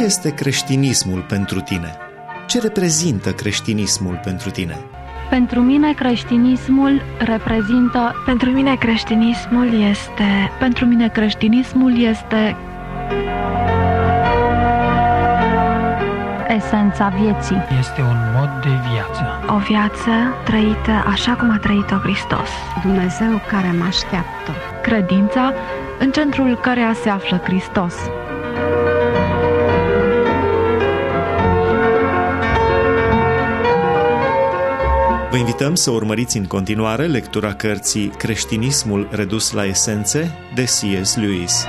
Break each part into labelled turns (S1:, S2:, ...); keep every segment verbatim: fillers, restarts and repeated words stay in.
S1: este creștinismul pentru tine? Ce reprezintă creștinismul pentru tine?
S2: Pentru mine creștinismul reprezintă...
S3: Pentru mine creștinismul este...
S2: Pentru mine creștinismul este... esența vieții.
S4: Este un mod de viață.
S3: O viață trăită așa cum a trăit-o Hristos.
S5: Dumnezeu care mă așteaptă.
S2: Credința în centrul căreia se află Hristos.
S1: Vă invităm să urmăriți în continuare lectura cărții Creștinismul redus la esențe de C S Lewis.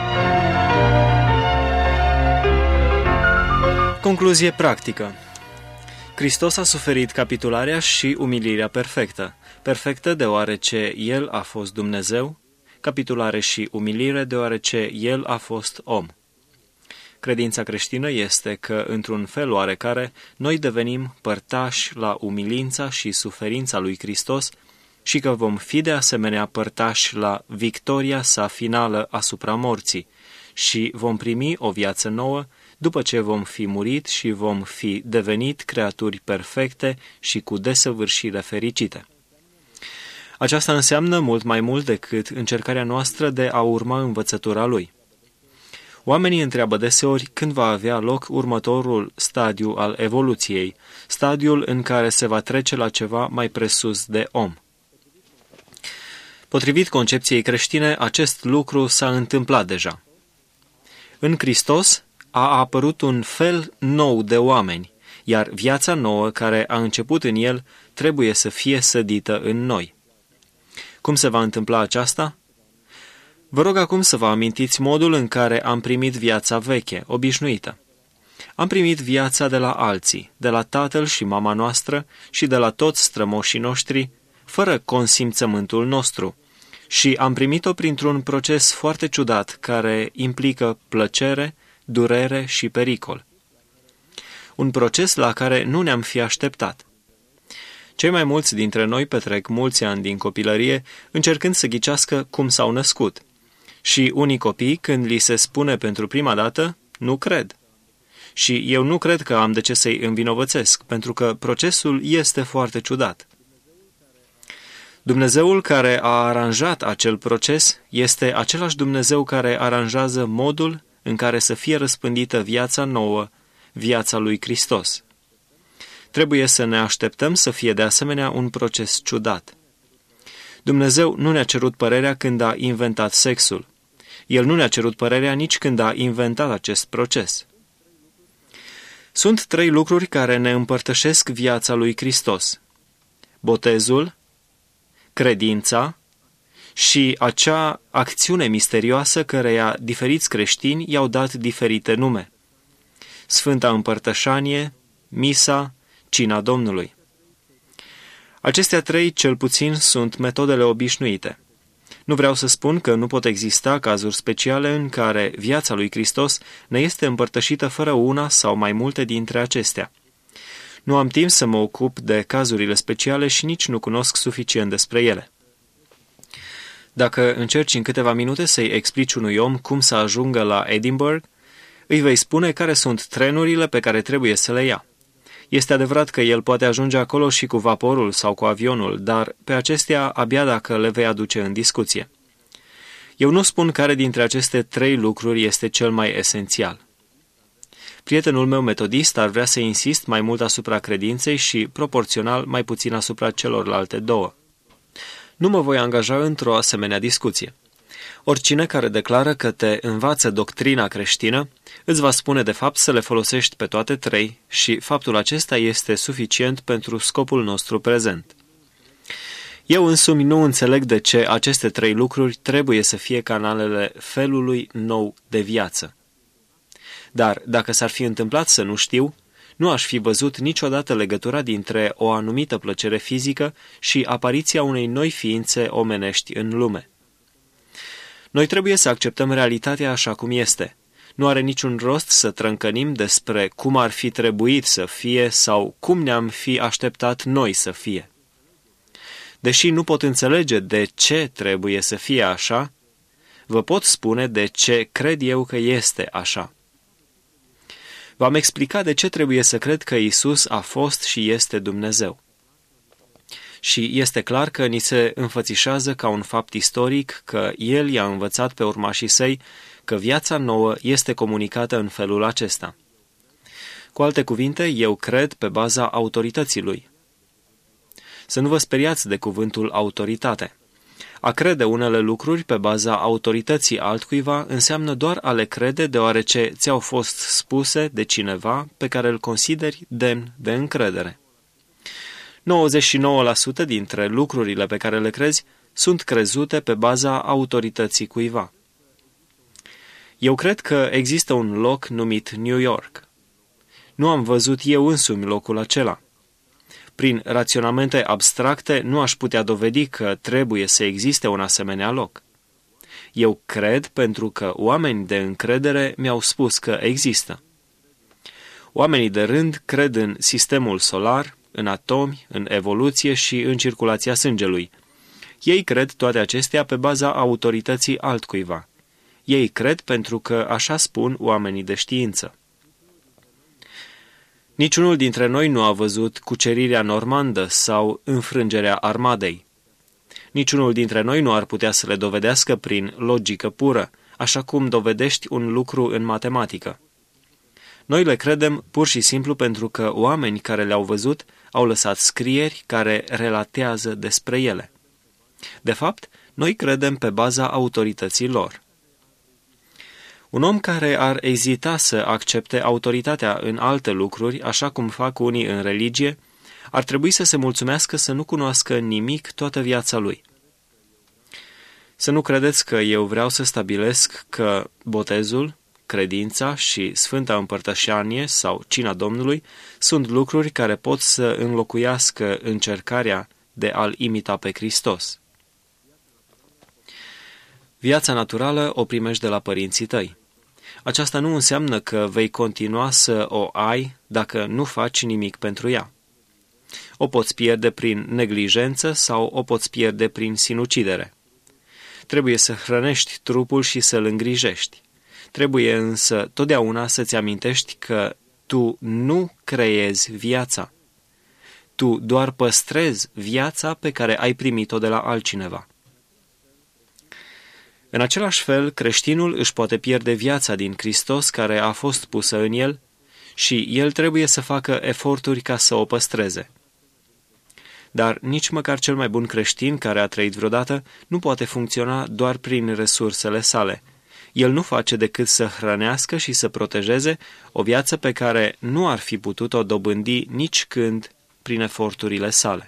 S6: Concluzie practică. Hristos a suferit capitularea și umilirea perfectă. Perfectă deoarece El a fost Dumnezeu, capitulare și umilire deoarece El a fost om. Credința creștină este că, într-un fel oarecare, noi devenim părtași la umilința și suferința lui Hristos și că vom fi de asemenea părtași la victoria sa finală asupra morții și vom primi o viață nouă după ce vom fi murit și vom fi devenit creaturi perfecte și cu desăvârșire fericite. Aceasta înseamnă mult mai mult decât încercarea noastră de a urma învățătura lui. Oamenii întreabă deseori când va avea loc următorul stadiu al evoluției, stadiul în care se va trece la ceva mai presus de om. Potrivit concepției creștine, acest lucru s-a întâmplat deja. În Hristos a apărut un fel nou de oameni, iar viața nouă care a început în El trebuie să fie sădită în noi. Cum se va întâmpla aceasta? Vă rog acum să vă amintiți modul în care am primit viața veche, obișnuită. Am primit viața de la alții, de la tatăl și mama noastră și de la toți strămoșii noștri, fără consimțământul nostru, și am primit-o printr-un proces foarte ciudat care implică plăcere, durere și pericol. Un proces la care nu ne-am fi așteptat. Cei mai mulți dintre noi petrec mulți ani din copilărie încercând să ghicească cum s-au născut. Și unii copii, când li se spune pentru prima dată, nu cred. Și eu nu cred că am de ce să-i învinovățesc, pentru că procesul este foarte ciudat. Dumnezeul care a aranjat acel proces este același Dumnezeu care aranjează modul în care să fie răspândită viața nouă, viața lui Hristos. Trebuie să ne așteptăm să fie de asemenea un proces ciudat. Dumnezeu nu ne-a cerut părerea când a inventat sexul. El nu ne-a cerut părerea nici când a inventat acest proces. Sunt trei lucruri care ne împărtășesc viața lui Hristos: botezul, credința și acea acțiune misterioasă căreia diferiți creștini i-au dat diferite nume: Sfânta Împărtășanie, Misa, Cina Domnului. Acestea trei, cel puțin, sunt metodele obișnuite. Nu vreau să spun că nu pot exista cazuri speciale în care viața lui Hristos ne este împărtășită fără una sau mai multe dintre acestea. Nu am timp să mă ocup de cazurile speciale și nici nu cunosc suficient despre ele. Dacă încerci în câteva minute să-i explici unui om cum să ajungă la Edinburgh, îi vei spune care sunt trenurile pe care trebuie să le ia. Este adevărat că el poate ajunge acolo și cu vaporul sau cu avionul, dar pe acestea abia dacă le vei aduce în discuție. Eu nu spun care dintre aceste trei lucruri este cel mai esențial. Prietenul meu metodist ar vrea să insist mai mult asupra credinței și, proporțional, mai puțin asupra celorlalte două. Nu mă voi angaja într-o asemenea discuție. Oricine care declară că te învață doctrina creștină îți va spune de fapt să le folosești pe toate trei și faptul acesta este suficient pentru scopul nostru prezent. Eu însumi nu înțeleg de ce aceste trei lucruri trebuie să fie canalele felului nou de viață. Dar dacă s-ar fi întâmplat să nu știu, nu aș fi văzut niciodată legătura dintre o anumită plăcere fizică și apariția unei noi ființe omenești în lume. Noi trebuie să acceptăm realitatea așa cum este. Nu are niciun rost să trâncănim despre cum ar fi trebuit să fie sau cum ne-am fi așteptat noi să fie. Deși nu pot înțelege de ce trebuie să fie așa, vă pot spune de ce cred eu că este așa. V-am explicat de ce trebuie să cred că Isus a fost și este Dumnezeu. Și este clar că ni se înfățișează ca un fapt istoric că El i-a învățat pe urmașii săi că viața nouă este comunicată în felul acesta. Cu alte cuvinte, eu cred pe baza autorității Lui. Să nu vă speriați de cuvântul autoritate. A crede unele lucruri pe baza autorității altcuiva înseamnă doar a le crede deoarece ți-au fost spuse de cineva pe care îl consideri demn de încredere. nouăzeci și nouă la sută dintre lucrurile pe care le crezi sunt crezute pe baza autorității cuiva. Eu cred că există un loc numit New York. Nu am văzut eu însumi locul acela. Prin raționamente abstracte nu aș putea dovedi că trebuie să existe un asemenea loc. Eu cred pentru că oameni de încredere mi-au spus că există. Oamenii de rând cred în sistemul solar, în atomi, în evoluție și în circulația sângelui. Ei cred toate acestea pe baza autorității altcuiva. Ei cred pentru că așa spun oamenii de știință. Niciunul dintre noi nu a văzut cucerirea normandă sau înfrângerea armadei. Niciunul dintre noi nu ar putea să le dovedească prin logică pură, așa cum dovedești un lucru în matematică. Noi le credem pur și simplu pentru că oameni care le-au văzut au lăsat scrieri care relatează despre ele. De fapt, noi credem pe baza autorității lor. Un om care ar ezita să accepte autoritatea în alte lucruri, așa cum fac unii în religie, ar trebui să se mulțumească să nu cunoască nimic toată viața lui. Să nu credeți că eu vreau să stabilesc că botezul, credința și Sfânta Împărtășanie sau Cina Domnului sunt lucruri care pot să înlocuiască încercarea de a-L imita pe Hristos. Viața naturală o primești de la părinții tăi. Aceasta nu înseamnă că vei continua să o ai dacă nu faci nimic pentru ea. O poți pierde prin neglijență sau o poți pierde prin sinucidere. Trebuie să hrănești trupul și să-l îngrijești. Trebuie însă totdeauna să-ți amintești că tu nu creezi viața. Tu doar păstrezi viața pe care ai primit-o de la altcineva. În același fel, creștinul își poate pierde viața din Hristos care a fost pusă în el și el trebuie să facă eforturi ca să o păstreze. Dar nici măcar cel mai bun creștin care a trăit vreodată nu poate funcționa doar prin resursele sale. El nu face decât să hrănească și să protejeze o viață pe care nu ar fi putut-o dobândi nici când prin eforturile sale.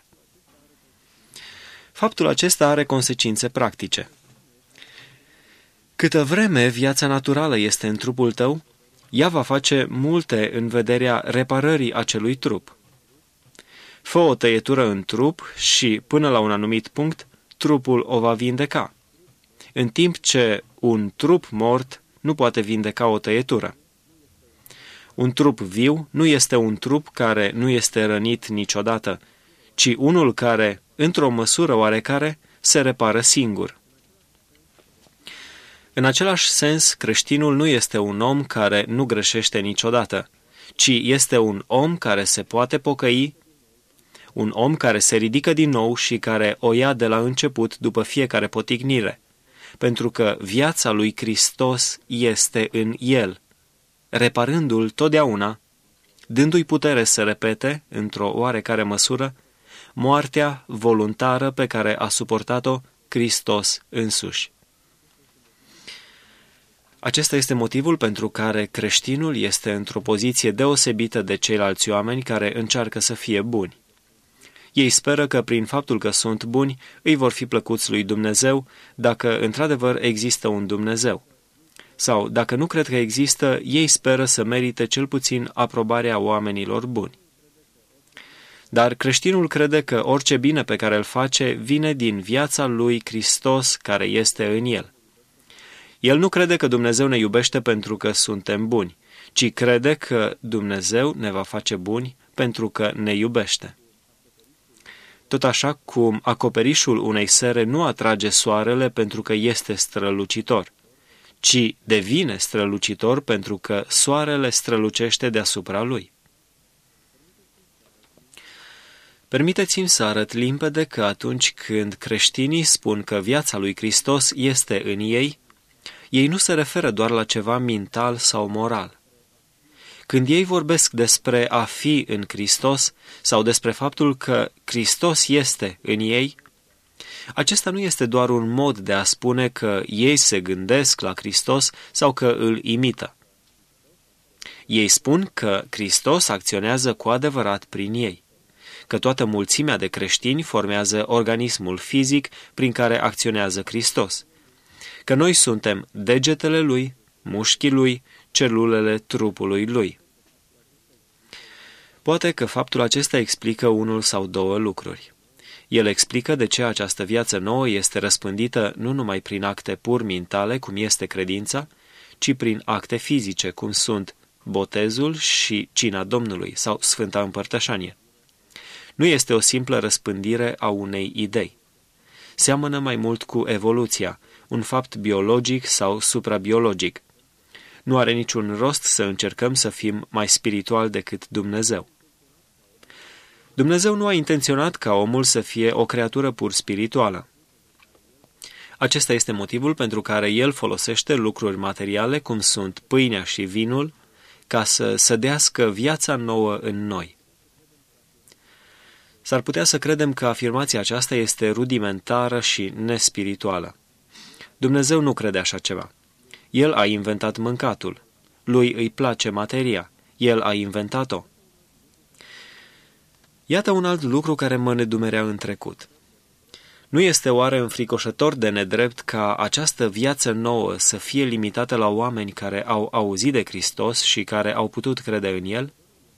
S6: Faptul acesta are consecințe practice. Câtă vreme viața naturală este în trupul tău, ea va face multe în vederea reparării acelui trup. Fă o tăietură în trup și, până la un anumit punct, trupul o va vindeca, în timp ce un trup mort nu poate vindeca o tăietură. Un trup viu nu este un trup care nu este rănit niciodată, ci unul care, într-o măsură oarecare, se repară singur. În același sens, creștinul nu este un om care nu greșește niciodată, ci este un om care se poate pocăi, un om care se ridică din nou și care o ia de la început după fiecare potignire, pentru că viața lui Hristos este în el, reparându-l totdeauna, dându-i putere să repete, într-o oarecare măsură, moartea voluntară pe care a suportat-o Hristos însuși. Acesta este motivul pentru care creștinul este într-o poziție deosebită de ceilalți oameni care încearcă să fie buni. Ei speră că prin faptul că sunt buni îi vor fi plăcuți lui Dumnezeu dacă într-adevăr există un Dumnezeu. Sau, dacă nu cred că există, ei speră să merite cel puțin aprobarea oamenilor buni. Dar creștinul crede că orice bine pe care îl face vine din viața lui Hristos care este în el. El nu crede că Dumnezeu ne iubește pentru că suntem buni, ci crede că Dumnezeu ne va face buni pentru că ne iubește. Tot așa cum acoperișul unei sere nu atrage soarele pentru că este strălucitor, ci devine strălucitor pentru că soarele strălucește deasupra lui. Permiteți-mi să arăt limpede că atunci când creștinii spun că viața lui Hristos este în ei, ei nu se referă doar la ceva mental sau moral. Când ei vorbesc despre a fi în Hristos sau despre faptul că Hristos este în ei, acesta nu este doar un mod de a spune că ei se gândesc la Hristos sau că îl imită. Ei spun că Hristos acționează cu adevărat prin ei, că toată mulțimea de creștini formează organismul fizic prin care acționează Hristos, că noi suntem degetele lui, mușchii lui, celulele trupului lui. Poate că faptul acesta explică unul sau două lucruri. El explică de ce această viață nouă este răspândită nu numai prin acte pur mentale, cum este credința, ci prin acte fizice, cum sunt botezul și cina Domnului sau Sfânta Împărtășanie. Nu este o simplă răspândire a unei idei. Seamănă mai mult cu evoluția, un fapt biologic sau suprabiologic. Nu are niciun rost să încercăm să fim mai spirituali decât Dumnezeu. Dumnezeu nu a intenționat ca omul să fie o creatură pur spirituală. Acesta este motivul pentru care El folosește lucruri materiale, cum sunt pâinea și vinul, ca să sădească viața nouă în noi. S-ar putea să credem că afirmația aceasta este rudimentară și nespirituală. Dumnezeu nu crede așa ceva. El a inventat mâncatul. Lui îi place materia. El a inventat-o. Iată un alt lucru care mă nedumerea în trecut. Nu este oare înfricoșător de nedrept ca această viață nouă să fie limitată la oameni care au auzit de Hristos și care au putut crede în El?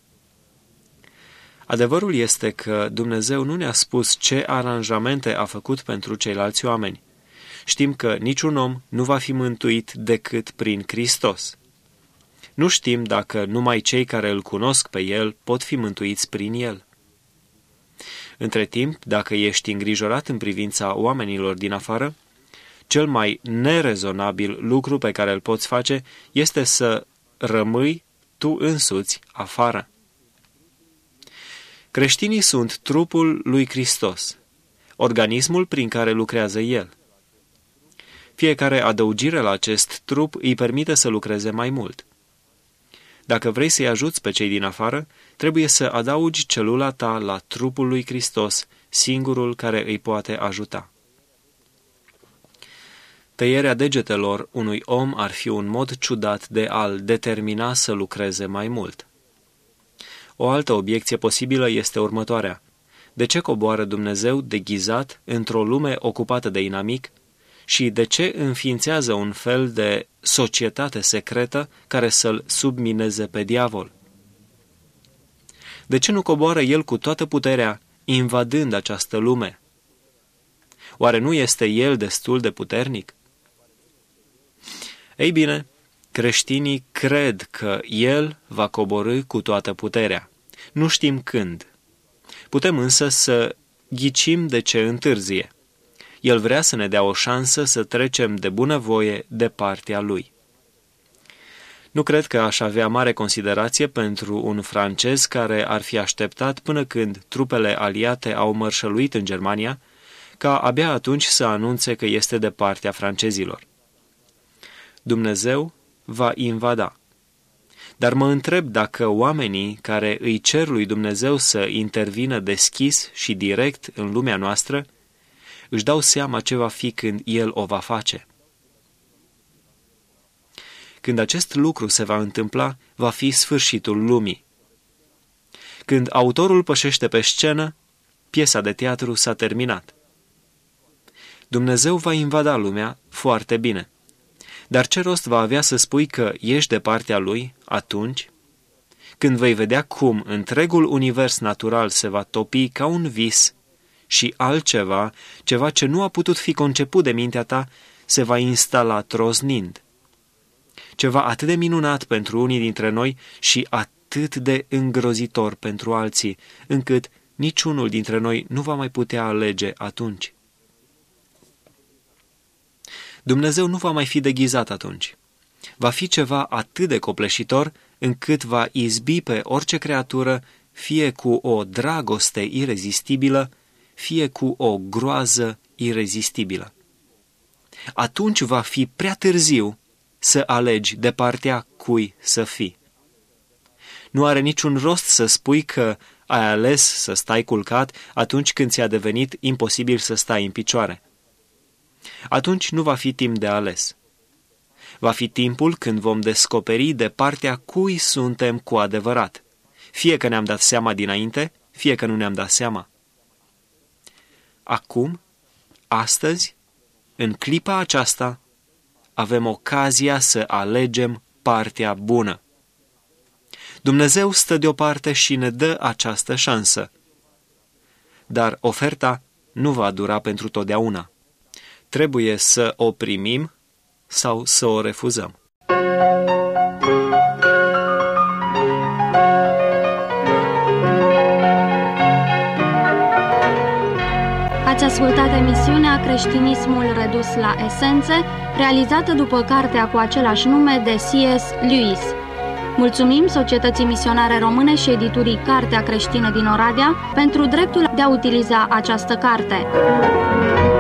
S6: Adevărul este că Dumnezeu nu ne-a spus ce aranjamente a făcut pentru ceilalți oameni. Știm că niciun om nu va fi mântuit decât prin Hristos. Nu știm dacă numai cei care îl cunosc pe El pot fi mântuiți prin El. Între timp, dacă ești îngrijorat în privința oamenilor din afară, cel mai nerezonabil lucru pe care îl poți face este să rămâi tu însuți afară. Creștinii sunt trupul lui Hristos, organismul prin care lucrează El. Fiecare adăugire la acest trup îi permite să lucreze mai mult. Dacă vrei să-i ajuți pe cei din afară, trebuie să adaugi celula ta la trupul lui Hristos, singurul care îi poate ajuta. Tăierea degetelor unui om ar fi un mod ciudat de a-l determina să lucreze mai mult. O altă obiecție posibilă este următoarea. De ce coboară Dumnezeu deghizat într-o lume ocupată de inamic și de ce înființează un fel de societate secretă care să-l submineze pe diavol? De ce nu coboară el cu toată puterea, invadând această lume? Oare nu este el destul de puternic? Ei bine, creștinii cred că el va coborî cu toată puterea. Nu știm când. Putem însă să ghicim de ce întârzie. El vrea să ne dea o șansă să trecem de bunăvoie de partea lui. Nu cred că aș avea mare considerație pentru un francez care ar fi așteptat până când trupele aliate au mărșăluit în Germania, ca abia atunci să anunțe că este de partea francezilor. Dumnezeu va invada. Dar mă întreb dacă oamenii care îi cer lui Dumnezeu să intervină deschis și direct în lumea noastră își dau seama ce va fi când El o va face. Când acest lucru se va întâmpla, va fi sfârșitul lumii. Când autorul pășește pe scenă, piesa de teatru s-a terminat. Dumnezeu va invada lumea foarte bine. Dar ce rost va avea să spui că ești de partea lui atunci? Când vei vedea cum întregul univers natural se va topi ca un vis și altceva, ceva ce nu a putut fi conceput de mintea ta, se va instala troznind. Ceva atât de minunat pentru unii dintre noi și atât de îngrozitor pentru alții, încât niciunul dintre noi nu va mai putea alege atunci. Dumnezeu nu va mai fi deghizat atunci. Va fi ceva atât de copleșitor încât va izbi pe orice creatură, fie cu o dragoste irezistibilă, fie cu o groază irezistibilă. Atunci va fi prea târziu să alegi de partea cui să fii. Nu are niciun rost să spui că ai ales să stai culcat atunci când ți-a devenit imposibil să stai în picioare. Atunci nu va fi timp de ales. Va fi timpul când vom descoperi de partea cui suntem cu adevărat, fie că ne-am dat seama dinainte, fie că nu ne-am dat seama. Acum, astăzi, în clipa aceasta, avem ocazia să alegem partea bună. Dumnezeu stă deoparte și ne dă această șansă. Dar oferta nu va dura pentru totdeauna. Trebuie să o primim sau să o refuzăm.
S7: Ați ascultat emisiunea Creștinismul redus la esențe, realizată după cartea cu același nume de C S Lewis. Mulțumim Societății Misionare Române și editurii Cartea Creștină din Oradea pentru dreptul de a utiliza această carte.